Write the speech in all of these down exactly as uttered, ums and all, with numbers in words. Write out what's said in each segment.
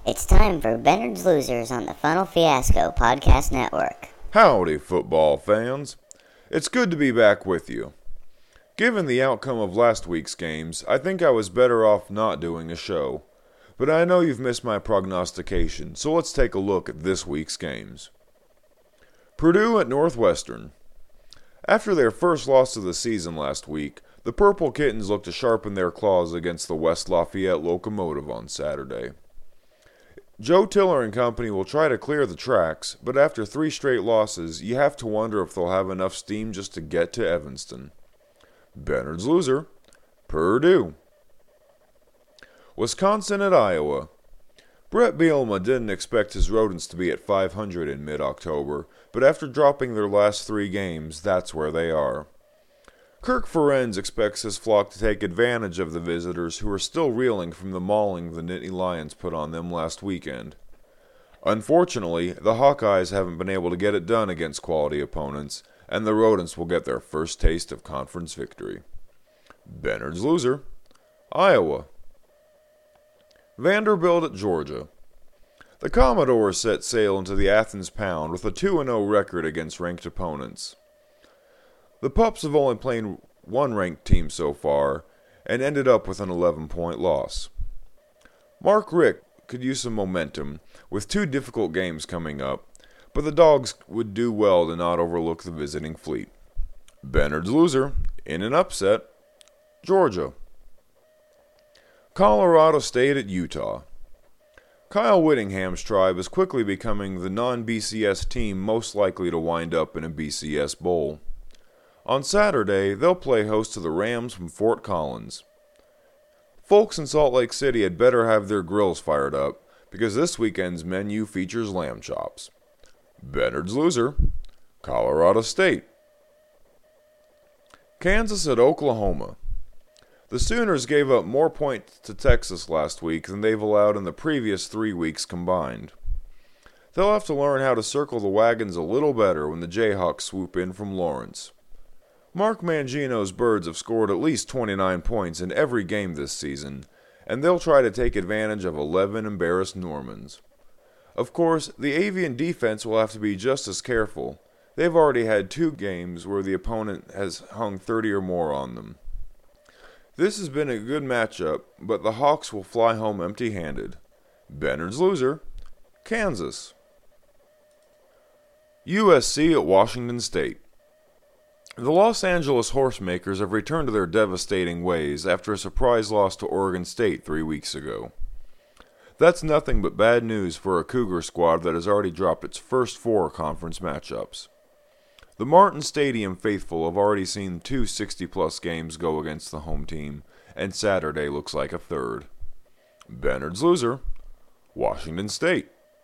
It's time for Bennard's Losers on the Funnel Fiasco Podcast Network. Howdy, football fans. It's good to be back with you. Given the outcome of last week's games, I think I was better off not doing a show. But I know you've missed my prognostication, so let's take a look at this week's games. Purdue at Northwestern. After their first loss of the season last week, the Purple Kittens looked to sharpen their claws against the West Lafayette Locomotive on Saturday. Joe Tiller and company will try to clear the tracks, but after three straight losses, you have to wonder if they'll have enough steam just to get to Evanston. Bennard's loser, Purdue. Wisconsin at Iowa. Brett Bielema didn't expect his Rodents to be at five hundred in mid-October, but after dropping their last three games, that's where they are. Kirk Ferentz expects his flock to take advantage of the visitors who are still reeling from the mauling the Nittany Lions put on them last weekend. Unfortunately, the Hawkeyes haven't been able to get it done against quality opponents, and the Rodents will get their first taste of conference victory. Bennard's loser, Iowa. Vanderbilt at Georgia. The Commodores set sail into the Athens Pound with a two and oh record against ranked opponents. The Pups have only played one ranked team so far, and ended up with an eleven-point loss. Mark Richt could use some momentum, with two difficult games coming up, but the Dogs would do well to not overlook the visiting fleet. Bennard's loser, in an upset, Georgia. Colorado State at Utah. Kyle Whittingham's tribe is quickly becoming the non-B C S team most likely to wind up in a B C S bowl. On Saturday, they'll play host to the Rams from Fort Collins. Folks in Salt Lake City had better have their grills fired up, because this weekend's menu features lamb chops. Bennard's loser, Colorado State. Kansas at Oklahoma. The Sooners gave up more points to Texas last week than they've allowed in the previous three weeks combined. They'll have to learn how to circle the wagons a little better when the Jayhawks swoop in from Lawrence. Mark Mangino's Birds have scored at least twenty-nine points in every game this season, and they'll try to take advantage of eleven embarrassed Normans. Of course, the Avian defense will have to be just as careful. They've already had two games where the opponent has hung thirty or more on them. This has been a good matchup, but the Hawks will fly home empty-handed. Bennard's loser, Kansas. U S C at Washington State. The Los Angeles Horsemakers have returned to their devastating ways after a surprise loss to Oregon State three weeks ago. That's nothing but bad news for a Cougar squad that has already dropped its first four conference matchups. The Martin Stadium faithful have already seen two sixty-plus games go against the home team, and Saturday looks like a third. Bennard's loser, Washington State.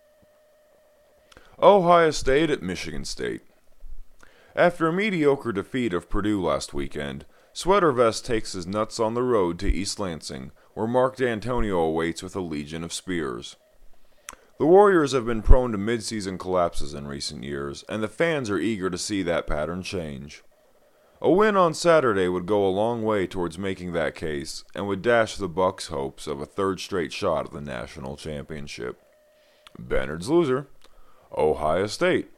Ohio State at Michigan State. After a mediocre defeat of Purdue last weekend, Sweater Vest takes his nuts on the road to East Lansing, where Mark D'Antonio awaits with a legion of spears. The Warriors have been prone to mid-season collapses in recent years, and the fans are eager to see that pattern change. A win on Saturday would go a long way towards making that case, and would dash the Bucks' hopes of a third straight shot at the national championship. Bennard's loser, Ohio State.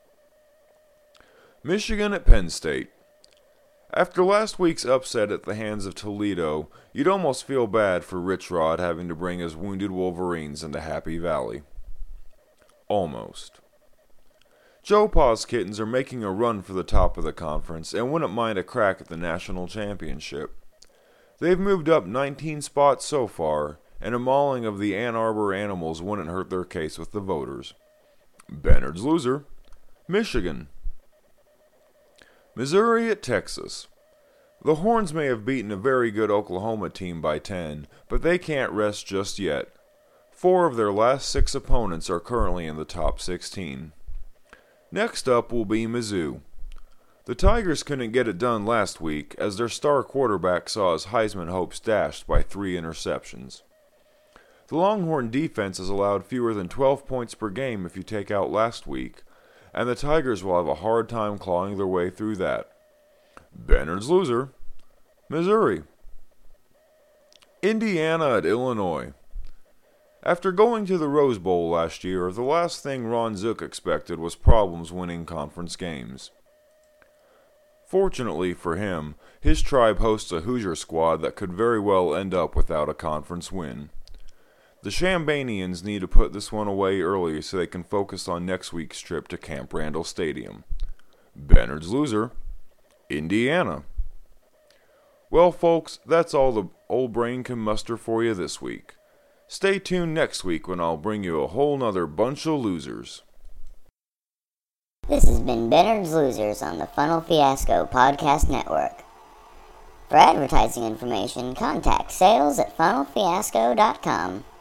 Michigan at Penn State. After last week's upset at the hands of Toledo, you'd almost feel bad for Rich Rod having to bring his wounded Wolverines into Happy Valley. Almost. Joe Pa's Kittens are making a run for the top of the conference and wouldn't mind a crack at the national championship. They've moved up nineteen spots so far, and a mauling of the Ann Arbor Animals wouldn't hurt their case with the voters. Bennard's loser, Michigan. Missouri at Texas. The Horns may have beaten a very good Oklahoma team by ten, but they can't rest just yet. Four of their last six opponents are currently in the top sixteen. Next up will be Mizzou. The Tigers couldn't get it done last week as their star quarterback saw his Heisman hopes dashed by three interceptions. The Longhorn defense has allowed fewer than twelve points per game if you take out last week, and the Tigers will have a hard time clawing their way through that. Bennard's loser, Missouri. Indiana at Illinois. After going to the Rose Bowl last year, the last thing Ron Zook expected was problems winning conference games. Fortunately for him, his tribe hosts a Hoosier squad that could very well end up without a conference win. The Chambanians need to put this one away early so they can focus on next week's trip to Camp Randall Stadium. Bernard's loser, Indiana. Well, folks, that's all the old brain can muster for you this week. Stay tuned next week when I'll bring you a whole nother bunch of losers. This has been Bernard's Losers on the Funnel Fiasco Podcast Network. For advertising information, contact sales at funnel fiasco dot com.